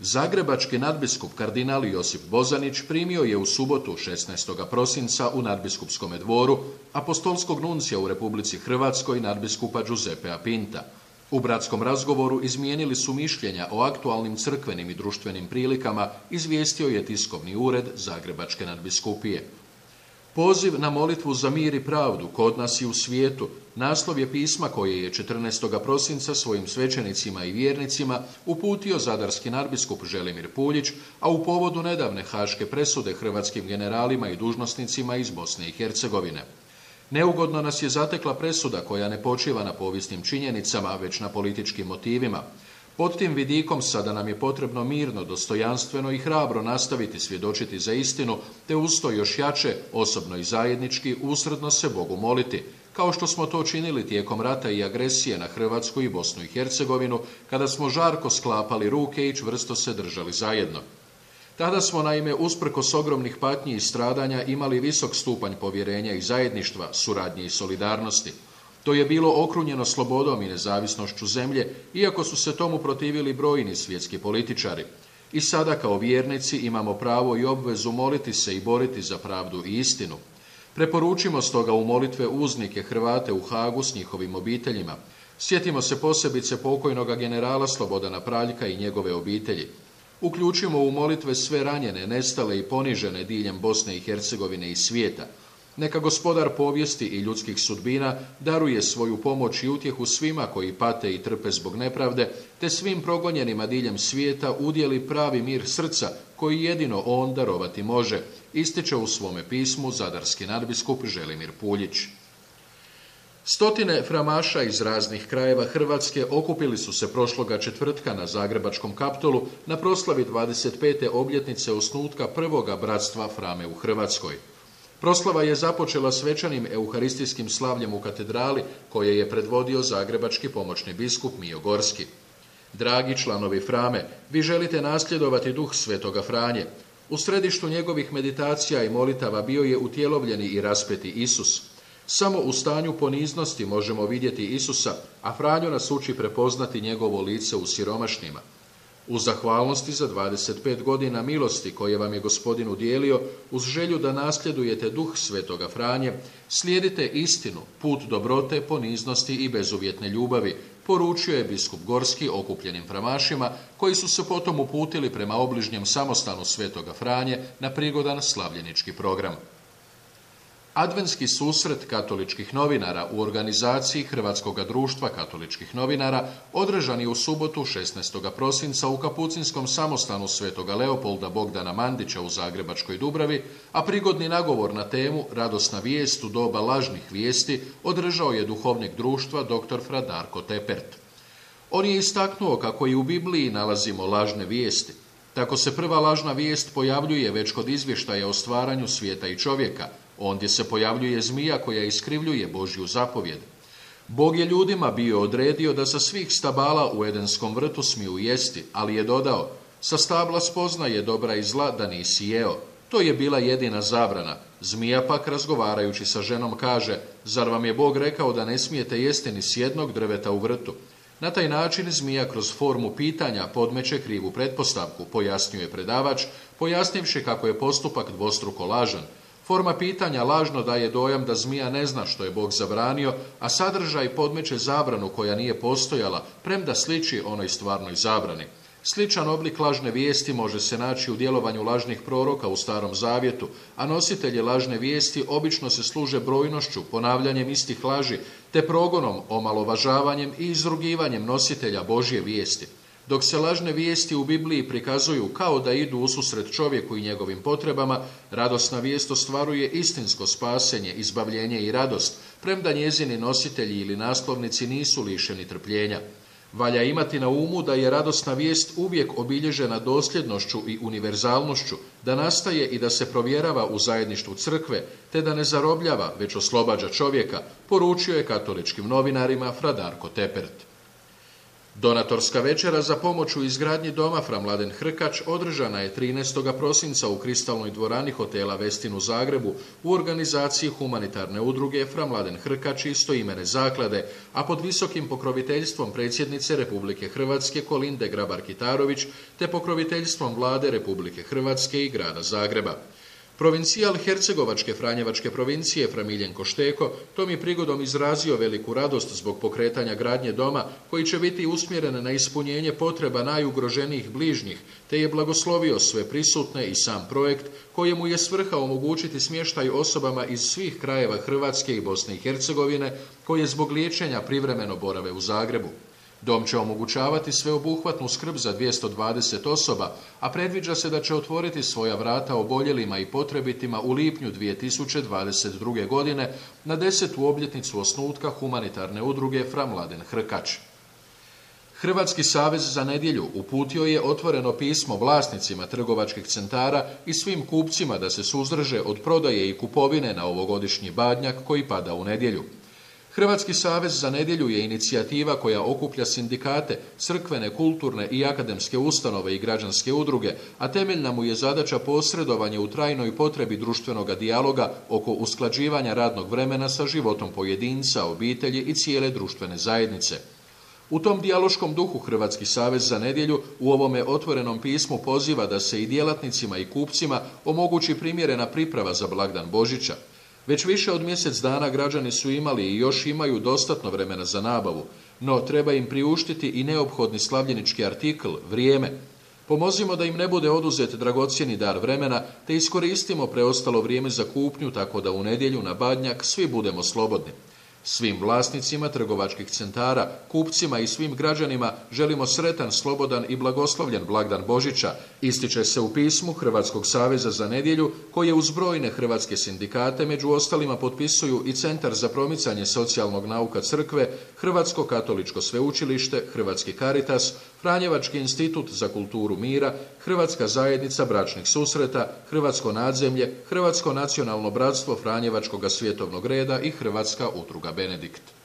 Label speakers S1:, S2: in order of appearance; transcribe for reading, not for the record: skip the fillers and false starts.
S1: Zagrebački nadbiskup kardinal Josip Bozanić primio je u subotu 16. prosinca u nadbiskupskom dvoru apostolskog nuncija u Republici Hrvatskoj nadbiskupa Giuseppea Pinta. U bratskom razgovoru izmijenili su mišljenja o aktualnim crkvenim i društvenim prilikama, izvijestio je tiskovni ured Zagrebačke nadbiskupije. Poziv na molitvu za mir i pravdu kod nas i u svijetu naslov je pisma koje je 14. prosinca svojim svećenicima i vjernicima uputio zadarski nadbiskup Želimir Puljić, a u povodu nedavne haške presude hrvatskim generalima i dužnosnicima iz Bosne i Hercegovine. Neugodno nas je zatekla presuda koja ne počiva na povijesnim činjenicama, već na političkim motivima. Pod tim vidikom sada nam je potrebno mirno, dostojanstveno i hrabro nastaviti svjedočiti za istinu, te uz to još jače, osobno i zajednički, usredno se Bogu moliti, kao što smo to činili tijekom rata i agresije na Hrvatsku i Bosnu i Hercegovinu, kada smo žarko sklapali ruke i čvrsto se držali zajedno. Tada smo, naime, usprkos ogromnih patnji i stradanja imali visok stupanj povjerenja i zajedništva, suradnje i solidarnosti. To je bilo okrunjeno slobodom i nezavisnošću zemlje, iako su se tomu protivili brojni svjetski političari. I sada kao vjernici imamo pravo i obvezu moliti se i boriti za pravdu i istinu. Preporučimo stoga u molitve uznike Hrvate u Hagu s njihovim obiteljima. Sjetimo se posebice pokojnoga generala Slobodana Praljka i njegove obitelji. Uključimo u molitve sve ranjene, nestale i ponižene diljem Bosne i Hercegovine i svijeta. Neka Gospodar povijesti i ljudskih sudbina daruje svoju pomoć i utjehu svima koji pate i trpe zbog nepravde, te svim progonjenima diljem svijeta udjeli pravi mir srca koji jedino on darovati može, ističe u svome pismu zadarski nadbiskup Želimir Puljić. Stotine framaša iz raznih krajeva Hrvatske okupili su se prošloga četvrtka na Zagrebačkom Kaptolu na proslavi 25. obljetnice osnutka prvoga bratstva Frame u Hrvatskoj. Proslava je započela svečanim euharistijskim slavljem u katedrali koje je predvodio zagrebački pomoćni biskup Mijo Gorski. Dragi članovi Frame, vi želite nasljedovati duh Svetoga Franje. U središtu njegovih meditacija i molitava bio je utjelovljeni i raspeti Isus. Samo u stanju poniznosti možemo vidjeti Isusa, a Franjo nas uči prepoznati njegovo lice u siromašnima. U zahvalnosti za 25 godina milosti koje vam je Gospodin udijelio, uz želju da nasljedujete duh Svetoga Franje, slijedite istinu, put dobrote, poniznosti i bezuvjetne ljubavi, poručio je biskup Gorski okupljenim framašima, koji su se potom uputili prema obližnjem samostanu Svetoga Franje na prigodan slavljenički program. Adventski susret katoličkih novinara u organizaciji Hrvatskog društva katoličkih novinara održan je u subotu 16. prosinca u kapucinskom samostanu Svetoga Leopolda Bogdana Mandića u Zagrebačkoj Dubravi, a prigodni nagovor na temu Radosna vijest u doba lažnih vijesti održao je duhovnik društva dr. Fra Darko Tepert. On je istaknuo kako i u Bibliji nalazimo lažne vijesti. Tako se prva lažna vijest pojavljuje već kod izvještaja o stvaranju svijeta i čovjeka, ondje se pojavljuje zmija koja iskrivljuje Božju zapovjed. Bog je ljudima bio odredio da sa svih stabala u Edenskom vrtu smiju jesti, ali je dodao, sa stabla spoznaje dobra i zla da nisi jeo. To je bila jedina zabrana. Zmija pak razgovarajući sa ženom kaže, zar vam je Bog rekao da ne smijete jesti ni s jednog drveta u vrtu? Na taj način zmija kroz formu pitanja podmeće krivu pretpostavku, pojasnjuje predavač, pojasnivši kako je postupak dvostruko lažan. Forma pitanja lažno daje dojam da zmija ne zna što je Bog zabranio, a sadržaj podmeće zabranu koja nije postojala, premda sliči onoj stvarnoj zabrani. Sličan oblik lažne vijesti može se naći u djelovanju lažnih proroka u Starom Zavjetu, a nositelji lažne vijesti obično se služe brojnošću, ponavljanjem istih laži, te progonom, omalovažavanjem i izrugivanjem nositelja Božje vijesti. Dok se lažne vijesti u Bibliji prikazuju kao da idu ususret čovjeku i njegovim potrebama, radosna vijest ostvaruje istinsko spasenje, izbavljenje i radost, premda njezini nositelji ili naslovnici nisu lišeni trpljenja. Valja imati na umu da je radosna vijest uvijek obilježena dosljednošću i univerzalnošću, da nastaje i da se provjerava u zajedništvu crkve, te da ne zarobljava, već oslobađa čovjeka, poručio je katoličkim novinarima Fra Darko Tepert. Donatorska večera za pomoć u izgradnji doma Fra Mladen Hrkač održana je 13. prosinca u kristalnoj dvorani hotela Westin u Zagrebu u organizaciji humanitarne udruge Fra Mladen Hrkač i istoimene zaklade, a pod visokim pokroviteljstvom predsjednice Republike Hrvatske Kolinde Grabar-Kitarović te pokroviteljstvom Vlade Republike Hrvatske i grada Zagreba. Provincijal Hercegovačke Franjevačke provincije Fra Miljenko Šteko tom je prigodom izrazio veliku radost zbog pokretanja gradnje doma koji će biti usmjeren na ispunjenje potreba najugroženijih bližnjih, te je blagoslovio sve prisutne i sam projekt kojemu je svrha omogućiti smještaj osobama iz svih krajeva Hrvatske i Bosne i Hercegovine koje zbog liječenja privremeno borave u Zagrebu. Dom će omogućavati sveobuhvatnu skrb za 220 osoba, a predviđa se da će otvoriti svoja vrata oboljelima i potrebitima u lipnju 2022. godine na 10. obljetnicu osnutka humanitarne udruge Fra Mladen Hrkač. Hrvatski savez za nedjelju uputio je otvoreno pismo vlasnicima trgovačkih centara i svim kupcima da se suzdrže od prodaje i kupovine na ovogodišnji Badnjak koji pada u nedjelju. Hrvatski savez za nedjelju je inicijativa koja okuplja sindikate, crkvene, kulturne i akademske ustanove i građanske udruge, a temeljna mu je zadaća posredovanje u trajnoj potrebi društvenog dijaloga oko usklađivanja radnog vremena sa životom pojedinca, obitelji i cijele društvene zajednice. U tom dijaloškom duhu Hrvatski savez za nedjelju u ovome otvorenom pismu poziva da se i djelatnicima i kupcima omogući primjerena priprava za blagdan Božića. Već više od mjesec dana građani su imali i još imaju dostatno vremena za nabavu, no treba im priuštiti i neophodni slavljenički artikl, vrijeme. Pomozimo da im ne bude oduzet dragocjeni dar vremena, te iskoristimo preostalo vrijeme za kupnju tako da u nedjelju na Badnjak svi budemo slobodni. Svim vlasnicima trgovačkih centara, kupcima i svim građanima želimo sretan, slobodan i blagoslovljen blagdan Božića, ističe se u pismu Hrvatskog saveza za nedjelju, koje uz brojne hrvatske sindikate među ostalima potpisuju i Centar za promicanje socijalnog nauka crkve, Hrvatsko katoličko sveučilište, Hrvatski Caritas, Franjevački institut za kulturu mira, Hrvatska zajednica bračnih susreta, Hrvatsko nadzemlje, Hrvatsko nacionalno bratstvo Franjevačkoga svjetovnog reda i Hrvatska udruga Benedikt.